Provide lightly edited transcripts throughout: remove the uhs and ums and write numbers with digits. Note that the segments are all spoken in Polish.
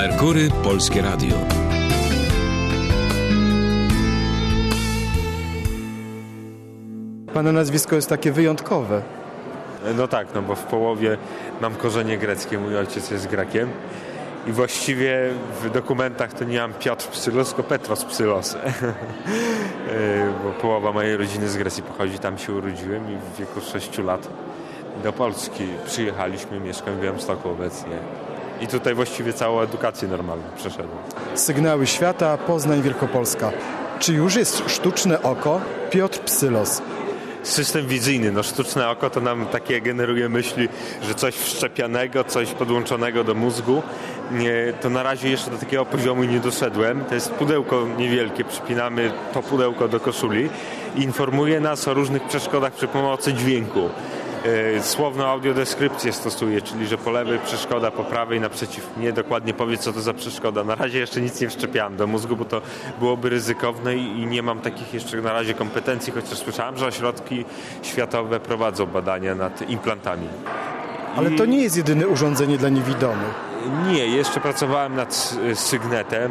Merkury Polskie Radio. Pana nazwisko jest takie wyjątkowe. No tak, no bo w połowie mam korzenie greckie, mój ojciec jest Grekiem i właściwie w dokumentach to nie mam Piotr Psylos, tylko Petros Psylos, bo połowa mojej rodziny z Grecji pochodzi, tam się urodziłem i w wieku 6 lat do Polski przyjechaliśmy, mieszkam w Białymstoku obecnie i tutaj właściwie całą edukację normalną przeszedłem. Sygnały świata, Poznań, Wielkopolska. Czy już jest sztuczne oko? Piotr Psylos. System wizyjny, no sztuczne oko to nam takie generuje myśli, że coś wszczepianego, coś podłączonego do mózgu. To na razie jeszcze do takiego poziomu nie doszedłem. To jest pudełko niewielkie, przypinamy to pudełko do koszuli i informuje nas o różnych przeszkodach przy pomocy dźwięku. Słowną audiodeskrypcję stosuje, czyli że po lewej przeszkoda, po prawej naprzeciw mnie dokładnie powie, co to za przeszkoda. Na razie jeszcze nic nie wszczepiałem do mózgu, bo to byłoby ryzykowne i nie mam takich jeszcze na razie kompetencji, chociaż słyszałem, że ośrodki światowe prowadzą badania nad implantami. Ale to nie jest jedyne urządzenie dla niewidomych. Nie, jeszcze pracowałem nad Sygnetem,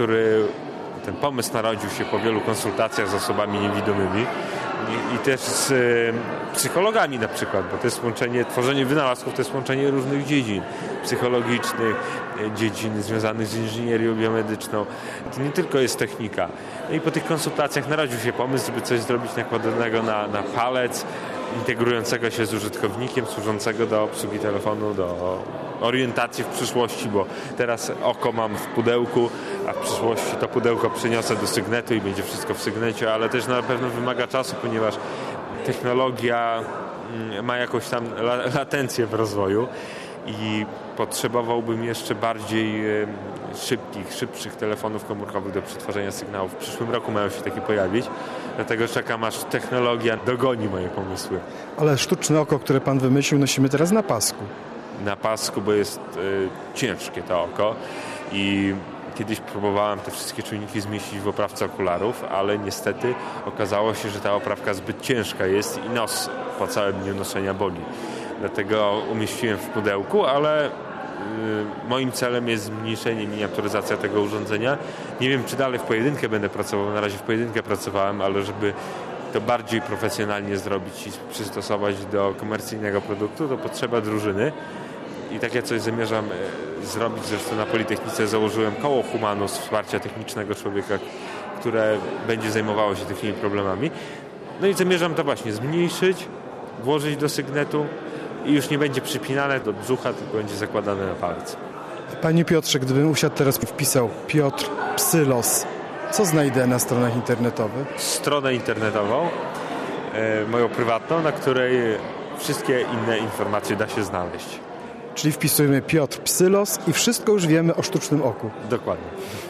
ten pomysł narodził się po wielu konsultacjach z osobami niewidomymi i też z psychologami na przykład, bo to jest łączenie, tworzenie wynalazków to jest łączenie różnych dziedzin psychologicznych, dziedzin związanych z inżynierią biomedyczną. To nie tylko jest technika. I po tych konsultacjach narodził się pomysł, żeby coś zrobić nakładanego na palec, integrującego się z użytkownikiem, służącego do obsługi telefonu, do orientacji w przyszłości, bo teraz oko mam w pudełku, a w przyszłości to pudełko przeniosę do Sygnetu i będzie wszystko w Sygnecie, ale też na pewno wymaga czasu, ponieważ technologia ma jakąś tam latencję w rozwoju i potrzebowałbym jeszcze bardziej szybszych telefonów komórkowych do przetwarzania sygnałów. W przyszłym roku mają się takie pojawić, dlatego czekam, aż technologia dogoni moje pomysły. Ale sztuczne oko, które pan wymyślił, nosimy teraz na pasku. Na pasku, bo jest ciężkie to oko i kiedyś próbowałem te wszystkie czujniki zmieścić w oprawce okularów, ale niestety okazało się, że ta oprawka zbyt ciężka jest i nos po całym dniu noszenia boli. Dlatego umieściłem w pudełku, ale moim celem jest zmniejszenie, miniaturyzacja tego urządzenia. Nie wiem, czy dalej w pojedynkę będę pracował, na razie w pojedynkę pracowałem, ale żeby to bardziej profesjonalnie zrobić i przystosować do komercyjnego produktu, to potrzeba drużyny. I takie coś zamierzam zrobić. Zresztą na Politechnice założyłem koło Humanus, wsparcia technicznego człowieka, które będzie zajmowało się takimi problemami. No i zamierzam to właśnie zmniejszyć, włożyć do Sygnetu i już nie będzie przypinane do brzucha, tylko będzie zakładane na palec. Panie Piotrze, gdybym usiadł teraz i wpisał Piotr Psylos, co znajdę na stronach internetowych? Stronę internetową, moją prywatną, na której wszystkie inne informacje da się znaleźć. Czyli wpisujemy Piotr Psylos i wszystko już wiemy o sztucznym oku. Dokładnie.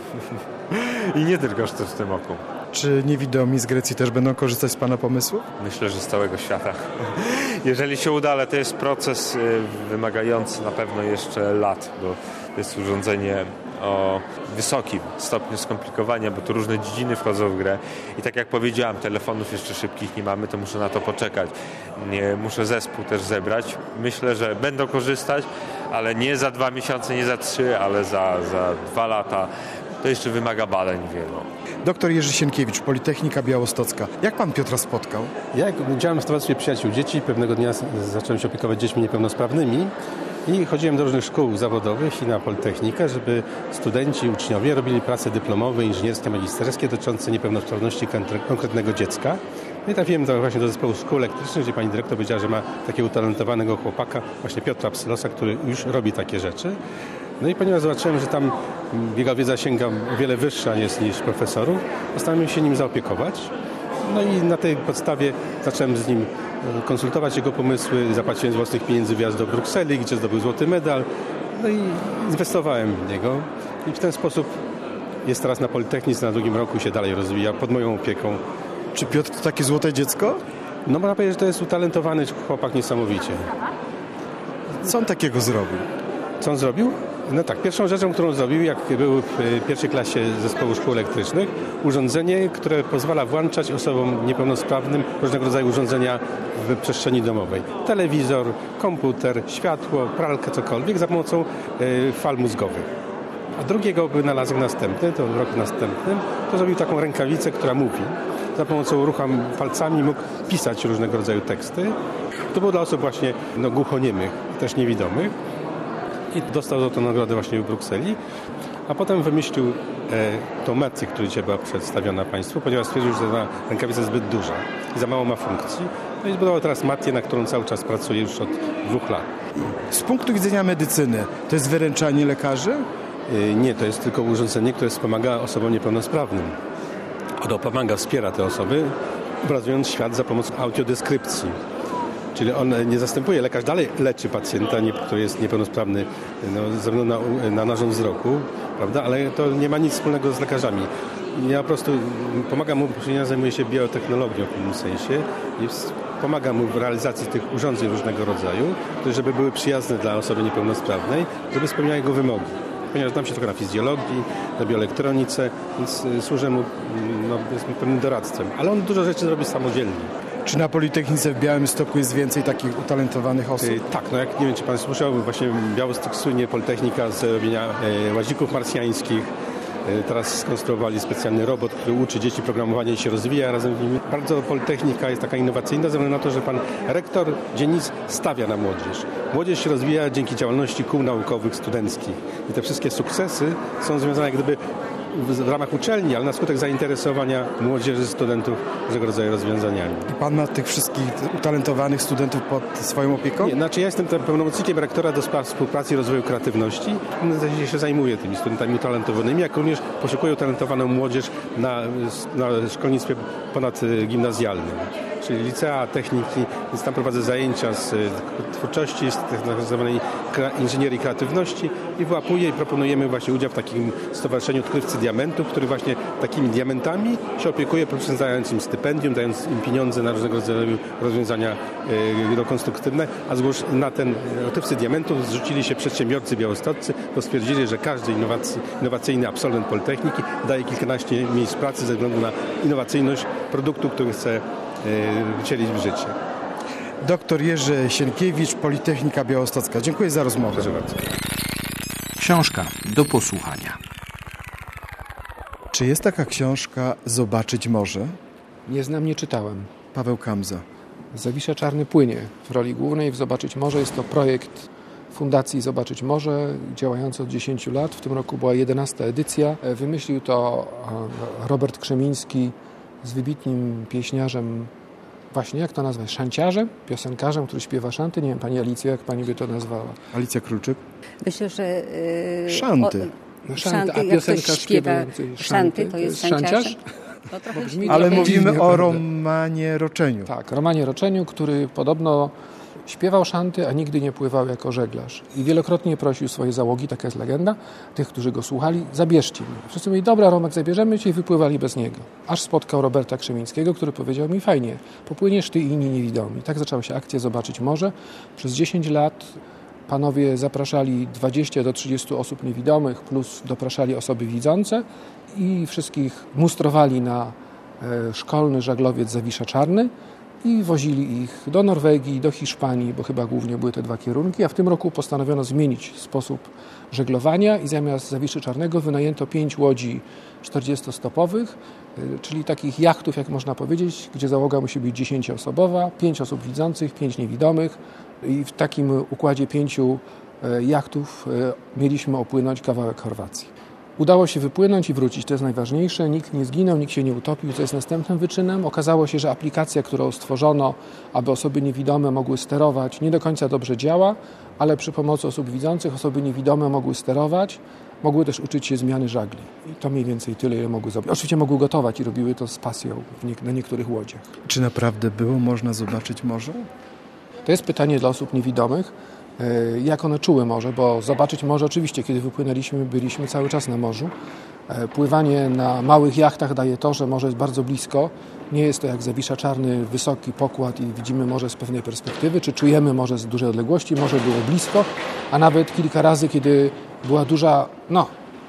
I nie tylko o sztucznym oku. Czy niewidomi z Grecji też będą korzystać z pana pomysłu? Myślę, że z całego świata. Jeżeli się uda, ale to jest proces wymagający na pewno jeszcze lat, bo to jest urządzenie o wysokim stopniu skomplikowania, bo tu różne dziedziny wchodzą w grę i tak jak powiedziałem, telefonów jeszcze szybkich nie mamy, to muszę na to poczekać. Muszę zespół też zebrać. Myślę, że będą korzystać, ale nie za 2 miesiące, nie za 3, ale za 2 lata. To jeszcze wymaga badań wielu. Doktor Jerzy Sienkiewicz, Politechnika Białostocka. Jak pan Piotra spotkał? Ja działałem w Towarzystwie Przyjaciół Dzieci. Pewnego dnia zacząłem się opiekować dziećmi niepełnosprawnymi i chodziłem do różnych szkół zawodowych i na Politechnikę, żeby studenci, uczniowie robili prace dyplomowe, inżynierskie, magisterskie dotyczące niepełnosprawności konkretnego dziecka. No i trafiłem właśnie do zespołu szkół elektrycznych, gdzie pani dyrektor powiedziała, że ma takiego utalentowanego chłopaka, właśnie Piotra Psylosa, który już robi takie rzeczy. No i ponieważ zobaczyłem, że tam jego wiedza sięga o wiele wyższa niż profesorów, postanowiłem się nim zaopiekować. No i na tej podstawie zacząłem z nim konsultować jego pomysły, zapłaciłem z własnych pieniędzy wjazd do Brukseli, gdzie zdobył złoty medal. No i inwestowałem w niego i w ten sposób jest teraz na Politechnice, na 2. roku się dalej rozwija pod moją opieką. Czy Piotr to takie złote dziecko? No można powiedzieć, że to jest utalentowany chłopak niesamowicie. Co on takiego zrobił? Co on zrobił? No tak, pierwszą rzeczą, którą zrobił, jak był w 1. klasie zespołu szkół elektrycznych, urządzenie, które pozwala włączać osobom niepełnosprawnym różnego rodzaju urządzenia w przestrzeni domowej. Telewizor, komputer, światło, pralkę, cokolwiek za pomocą fal mózgowych. A drugiego wynalazek następny, to w roku następnym, to zrobił taką rękawicę, która mówi. Za pomocą ruchu palcami mógł pisać różnego rodzaju teksty. To było dla osób właśnie głuchoniemych, też niewidomych. I dostał za to nagrodę właśnie w Brukseli. A potem wymyślił tą Metię, która dzisiaj była przedstawiona Państwu, ponieważ stwierdził, że ta rękawica jest zbyt duża i za mało ma funkcji. No i zbudował teraz Metię, na którą cały czas pracuje już od 2 lat. Z punktu widzenia medycyny, to jest wyręczanie lekarzy? Nie, to jest tylko urządzenie, które wspomaga osobom niepełnosprawnym. Ono pomaga, wspiera te osoby, obrazując świat za pomocą audiodeskrypcji. Czyli on nie zastępuje, lekarz dalej leczy pacjenta, który jest niepełnosprawny ze względu na narząd wzroku, prawda? Ale to nie ma nic wspólnego z lekarzami. Ja po prostu pomagam mu, ponieważ ja zajmuję się biotechnologią w pewnym sensie i pomagam mu w realizacji tych urządzeń różnego rodzaju, które żeby były przyjazne dla osoby niepełnosprawnej, żeby spełniały jego wymogi. Ponieważ znam się trochę na fizjologii, na bioelektronice, więc służę mu jestem pewnym doradztwem. Ale on dużo rzeczy robi samodzielnie. Czy na Politechnice w Białymstoku jest więcej takich utalentowanych osób? Tak, jak nie wiem, czy Pan słyszał, właśnie Białystok słynie Politechnika z robienia łazików marsjańskich. Teraz skonstruowali specjalny robot, który uczy dzieci programowania i się rozwija razem z nimi. Bardzo Politechnika jest taka innowacyjna, ze względu na to, że pan rektor dzielnic stawia na młodzież. Młodzież się rozwija dzięki działalności kół naukowych, studenckich. I te wszystkie sukcesy są związane jak gdyby w ramach uczelni, ale na skutek zainteresowania młodzieży, studentów różnego rodzaju rozwiązaniami. I pan ma tych wszystkich utalentowanych studentów pod swoją opieką? Nie, ja jestem pełnomocnikiem rektora do spraw współpracy i rozwoju kreatywności. Ja się zajmuję tymi studentami utalentowanymi, jak również poszukuję utalentowaną młodzież na szkolnictwie ponadgimnazjalnym, czyli licea, techniki, więc tam prowadzę zajęcia z twórczości, z tzw. inżynierii kreatywności i wyłapuję i proponujemy właśnie udział w takim stowarzyszeniu Odkrywcy Diamentów, który właśnie takimi diamentami się opiekuje, poprzez dając im stypendium, dając im pieniądze na różnego rodzaju rozwiązania konstruktywne, a na ten Odkrywcy Diamentów zrzucili się przedsiębiorcy białostoccy, bo stwierdzili, że każdy innowacyjny absolwent Politechniki daje kilkanaście miejsc pracy ze względu na innowacyjność produktu, który chce wcielić w życie. Doktor Jerzy Sienkiewicz, Politechnika Białostocka. Dziękuję za rozmowę. Proszę bardzo. Książka do posłuchania. Czy jest taka książka Zobaczyć może? Nie znam, nie czytałem. Paweł Kamza. Zawisza Czarny płynie w roli głównej w Zobaczyć Morze. Jest to projekt Fundacji Zobaczyć Morze, działający od 10 lat. W tym roku była 11. edycja. Wymyślił to Robert Krzemiński z wybitnym pieśniarzem, właśnie jak to nazwać, szanciarzem, piosenkarzem, który śpiewa szanty. Nie wiem, pani Alicjo, jak pani by to nazwała? Alicja Kruczyk. Myślę, że... Szanty. Szanty, a piosenkarz śpiewa szanty, to jest szanciarz? Ale mówimy o Romanie Roczeniu. Tak, Romanie Roczeniu, który podobno śpiewał szanty, a nigdy nie pływał jako żeglarz. I wielokrotnie prosił swoje załogi, taka jest legenda, tych, którzy go słuchali, zabierzcie mnie. Wszyscy mówili, dobra Romek, zabierzemy cię i wypływali bez niego. Aż spotkał Roberta Krzemińskiego, który powiedział mi, fajnie, popłyniesz ty i inni niewidomi. Tak zaczęła się akcja Zobaczyć Morze. Przez 10 lat panowie zapraszali 20 do 30 osób niewidomych, plus dopraszali osoby widzące i wszystkich mustrowali na szkolny żaglowiec Zawisza Czarny i wozili ich do Norwegii, do Hiszpanii, bo chyba głównie były te 2 kierunki, a w tym roku postanowiono zmienić sposób żeglowania i zamiast Zawiszy Czarnego wynajęto 5 łodzi 40-stopowych, czyli takich jachtów, jak można powiedzieć, gdzie załoga musi być 10-osobowa, 5 osób widzących, 5 niewidomych i w takim układzie 5 jachtów mieliśmy opłynąć kawałek Chorwacji. Udało się wypłynąć i wrócić, to jest najważniejsze. Nikt nie zginął, nikt się nie utopił, co jest następnym wyczynem. Okazało się, że aplikacja, którą stworzono, aby osoby niewidome mogły sterować, nie do końca dobrze działa, ale przy pomocy osób widzących osoby niewidome mogły sterować, mogły też uczyć się zmiany żagli. I to mniej więcej tyle, ile mogły zrobić. Oczywiście mogły gotować i robiły to z pasją na niektórych łodziach. Czy naprawdę było można zobaczyć morze? To jest pytanie dla osób niewidomych. Jak one czuły morze, bo zobaczyć morze, oczywiście, kiedy wypłynęliśmy, byliśmy cały czas na morzu. Pływanie na małych jachtach daje to, że morze jest bardzo blisko. Nie jest to jak Zawisza Czarny, wysoki pokład i widzimy morze z pewnej perspektywy, czy czujemy morze z dużej odległości. Morze było blisko, a nawet kilka razy, kiedy była duża,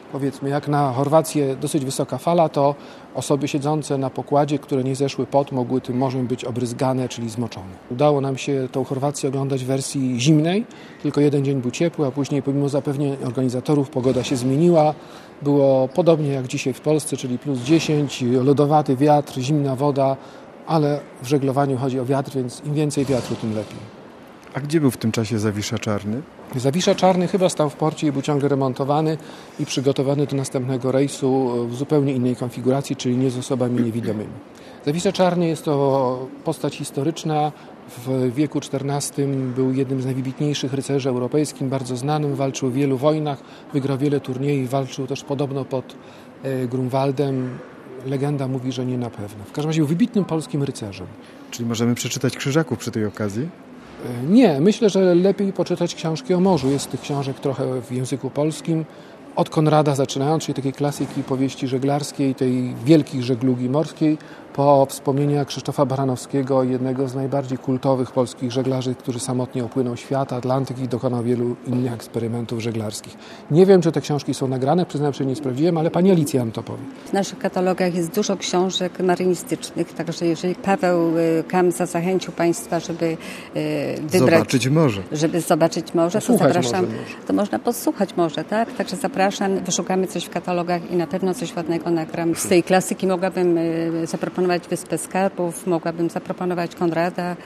powiedzmy jak na Chorwację dosyć wysoka fala, to osoby siedzące na pokładzie, które nie zeszły pod, mogły tym morzem być obryzgane, czyli zmoczone. Udało nam się tą Chorwację oglądać w wersji zimnej, tylko jeden dzień był ciepły, a później pomimo zapewnień organizatorów pogoda się zmieniła. Było podobnie jak dzisiaj w Polsce, czyli plus 10, lodowaty wiatr, zimna woda, ale w żeglowaniu chodzi o wiatr, więc im więcej wiatru, tym lepiej. A gdzie był w tym czasie Zawisza Czarny? Zawisza Czarny chyba stał w porcie i był ciągle remontowany i przygotowany do następnego rejsu w zupełnie innej konfiguracji, czyli nie z osobami niewidomymi. Zawisza Czarny jest to postać historyczna. W wieku XIV był jednym z najwybitniejszych rycerzy europejskich, bardzo znanym, walczył w wielu wojnach, wygrał wiele turniejów, walczył też podobno pod Grunwaldem. Legenda mówi, że nie na pewno. W każdym razie był wybitnym polskim rycerzem. Czyli możemy przeczytać Krzyżaków przy tej okazji? Nie, myślę, że lepiej poczytać książki o morzu. Jest tych książek trochę w języku polskim. Od Konrada zaczynając, czyli takiej klasyki powieści żeglarskiej, tej wielkiej żeglugi morskiej, po wspomnienia Krzysztofa Baranowskiego, jednego z najbardziej kultowych polskich żeglarzy, który samotnie opłynął świat, Atlantyk i dokonał wielu innych eksperymentów żeglarskich. Nie wiem, czy te książki są nagrane, przyznam, że nie sprawdziłem, ale pani Alicja nam to powie. W naszych katalogach jest dużo książek marynistycznych, także jeżeli Paweł Kamza zachęcił Państwa, żeby wybrać... zobaczyć morze, to zapraszam. To można posłuchać morze, tak? Także zapraszam, wyszukamy coś w katalogach i na pewno coś ładnego nagram. Z tej klasyki mogłabym zaproponować Wyspę Skarbów, mogłabym zaproponować Konrada.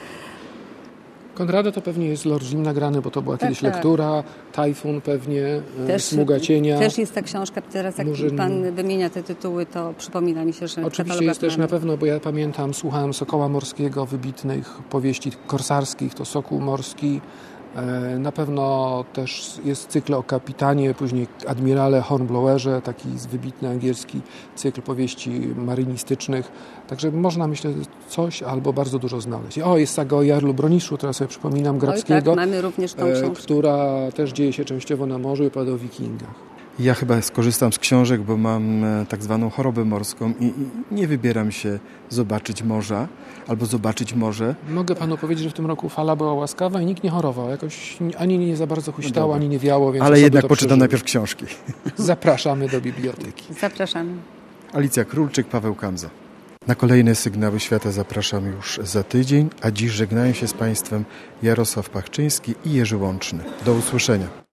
Konrada to pewnie jest Lord Zim nagrany, bo to była kiedyś lektura, Tajfun pewnie, Smuga cienia. Też jest ta książka, teraz jak Pan wymienia te tytuły, to przypomina mi się, że oczywiście jest też na pewno, bo ja pamiętam, słuchałem Sokoła Morskiego, wybitnych powieści korsarskich, to Sokół Morski. Na pewno też jest cykl o kapitanie, później admirale Hornblowerze, taki wybitny angielski cykl powieści marynistycznych. Także można, myślę, coś albo bardzo dużo znaleźć. Jest saga o Jarlu Broniszu, teraz sobie przypominam, Grabskiego, mamy również tą książkę, która też dzieje się częściowo na morzu i opowiada o wikingach. Ja chyba skorzystam z książek, bo mam tak zwaną chorobę morską i nie wybieram się zobaczyć morza albo zobaczyć morze. Mogę panu powiedzieć, że w tym roku fala była łaskawa i nikt nie chorował. Jakoś ani nie za bardzo huśtało, ani nie wiało. Więc ale jednak poczytam najpierw książki. Zapraszamy do biblioteki. Zapraszamy. Alicja Królczyk, Paweł Kamza. Na kolejne Sygnały Świata zapraszam już za tydzień, a dziś żegnają się z Państwem Jarosław Pachczyński i Jerzy Łączny. Do usłyszenia.